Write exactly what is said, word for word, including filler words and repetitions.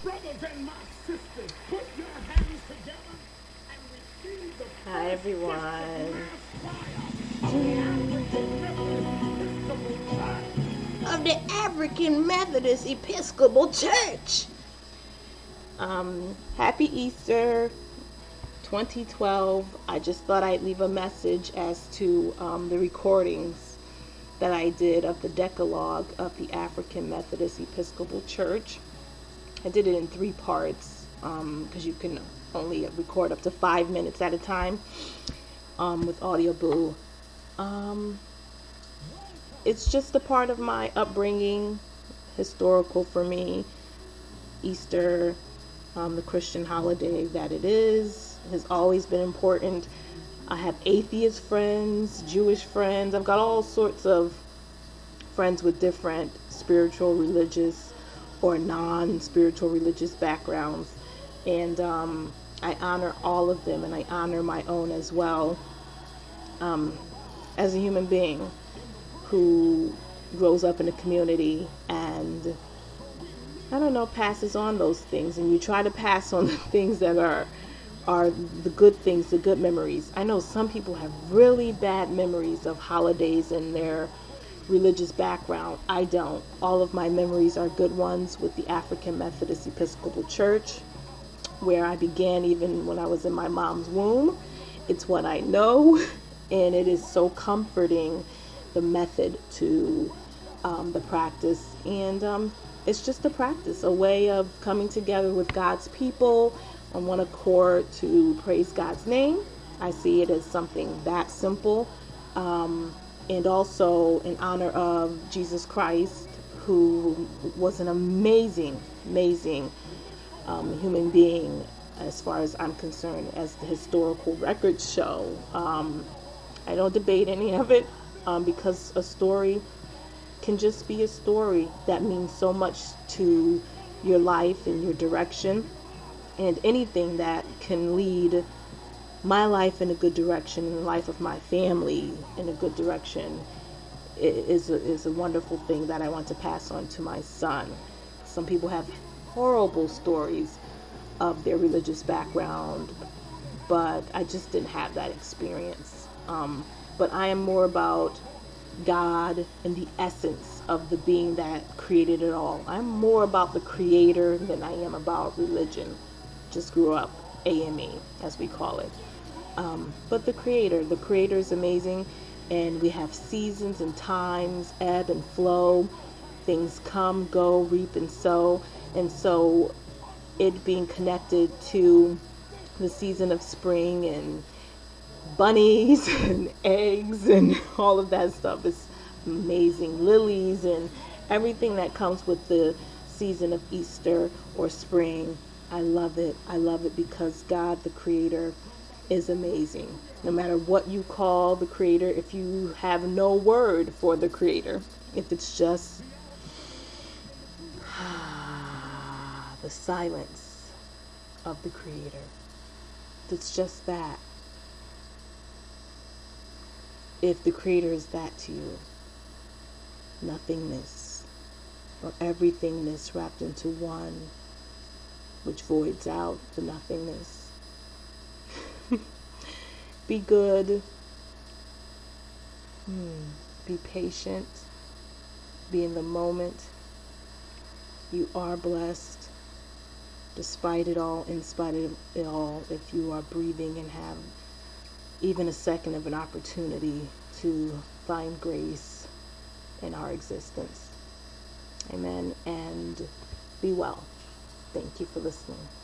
brothers and my sisters, put your hands together and receive the Hi first gift of everyone. mass choir of the African Methodist Episcopal Church. Of the African Methodist Episcopal Church. Um, happy Easter twenty twelve. I just thought I'd leave a message as to um, the recordings that I did of the Decalogue of the African Methodist Episcopal Church. I did it in three parts because um, you can only record up to five minutes at a time um, with Audioboo. Um, it's just a part of my upbringing, historical for me. Easter, um, the Christian holiday that it is, has always been important. I have atheist friends, Jewish friends. I've got all sorts of friends with different spiritual, religious, or non-spiritual religious backgrounds. And um, I honor all of them, and I honor my own as well, um, as a human being who grows up in a community and, I don't know, passes on those things. And you try to pass on the things that are are the good things, the good memories. I know some people have really bad memories of holidays and their religious background. I don't. All of my memories are good ones with the African Methodist Episcopal Church, where I began even when I was in my mom's womb. It's what I know, and it is so comforting, the method to um, the practice. And um, it's just a practice, a way of coming together with God's people on one accord to praise God's name. I see it as something that simple. Um, and also in honor of Jesus Christ, who was an amazing, amazing um, human being, as far as I'm concerned, as the historical records show. Um, I don't debate any of it um, because a story can just be a story that means so much to your life and your direction, and anything that can lead my life in a good direction and the life of my family in a good direction is a, is a wonderful thing that I want to pass on to my son. Some people have horrible stories of their religious background, but I just didn't have that experience. Um, but I am more about God and the essence of the being that created it all. I'm more about the creator than I am about religion. Just grew up A M E, as we call it. Um, but the creator, the creator is amazing, and we have seasons and times, ebb and flow. Things come, go, reap and sow. And so it being connected to the season of spring and bunnies and eggs and all of that stuff is amazing. Lilies and everything that comes with the season of Easter or spring. I love it. I love it because God, the creator, is amazing. No matter what you call the creator, if you have no word for the creator, if it's just the silence of the creator, if it's just that, if the creator is that to you, nothingness or everythingness wrapped into one, which voids out the nothingness. Be good. Hmm. Be patient. Be in the moment. You are blessed. Despite it all, in spite of it all, if you are breathing and have even a second of an opportunity to find grace in our existence. Amen. And be well. Thank you for listening.